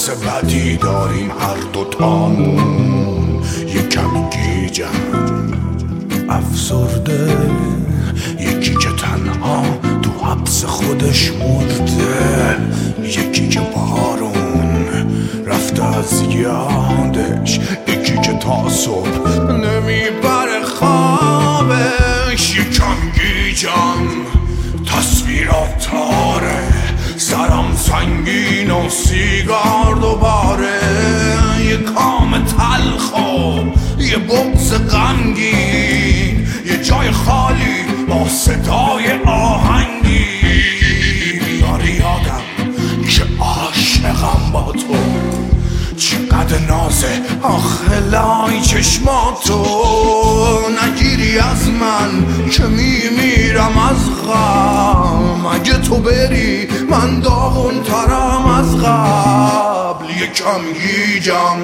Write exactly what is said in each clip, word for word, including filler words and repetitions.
حس بدی داریم هر دوتامون، یه کمی گیجم افسرده، یکی که تنها تو حبس خودش مرده، یکی که بارون رفته از یادش، یکی که تا صبح نمیبره خوابش. یکم گیجم تصویرات تاره، سرم سنگین و سیگار دوباره، یه کام تلخ و یه بغض غمگین، یه جای خالی با صدای آهنگی. یاری یادم که عاشقم با تو، چقدر نازه آخه لای چشماتو، نگیری از من که میمیرم از غم، اگه تو بری من داغون ترم از قبل. یکم گیجم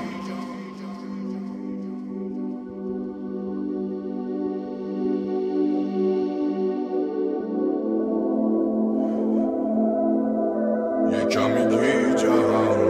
یکم گیجم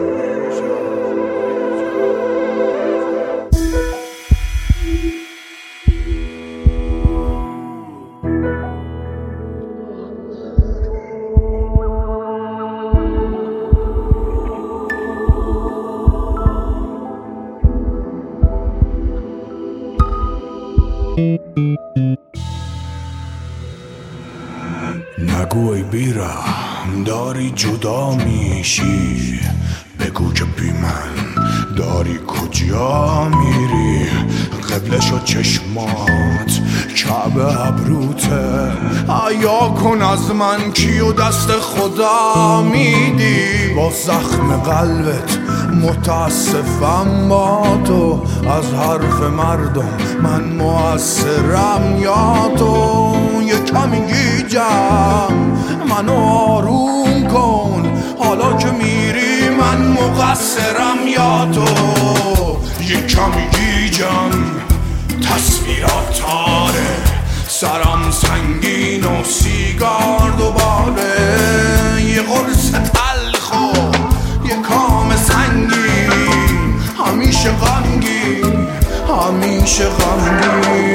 نگو ای بیرحم داری جدا میشی، بگو که بی من داری کجا میری. قبلش و چشمات کعبه ابروته، عیا کن از من کیو دست خدا میدی. با زخم قلبت متاسفم با تو، از حرف مردم من مؤثرم یا تو. یه کمی گیجم منو آروم کن، حالا که میری من مقصرم یا تو. یه کمی گیجم تصویرات تاره، سرم سنگین و سیگار دوباره، یه قرص تلخ و یه کام سنگین، همیشه غمگین همیشه غمگین.